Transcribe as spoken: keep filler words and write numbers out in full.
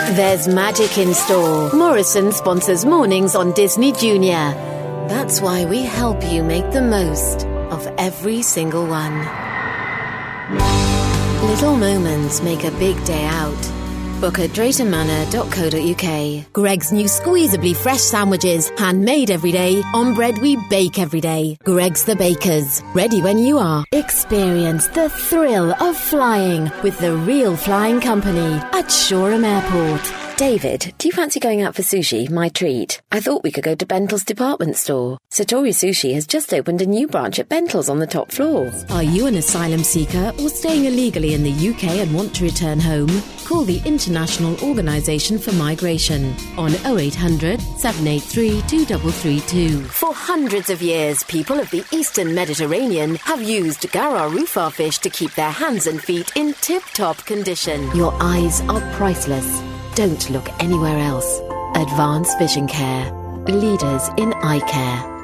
There's magic in store. Morrison sponsors mornings on Disney Junior. That's why we help you make the most of every single one. Little moments make a big day out. Book at drayton manor dot co dot uk. Greggs new squeezably fresh sandwiches, handmade every day, on bread we bake every day. Greggs the Bakers, ready when you are. Experience the thrill of flying with the Real Flying Company at Shoreham Airport. David, do you fancy going out for sushi, my treat? I thought we could go to Bentl's department store. Satori Sushi has just opened a new branch at Bentl's on the top floor. Are you an asylum seeker or staying illegally in the U K and want to return home? Call the International Organisation for Migration on oh eight hundred, seven eight three, two three three two. For hundreds of years, people of the Eastern Mediterranean have used Garar Rufar fish to keep their hands and feet in tip-top condition. Your eyes are priceless. Don't look anywhere else. Advanced Vision Care. Leaders in eye care.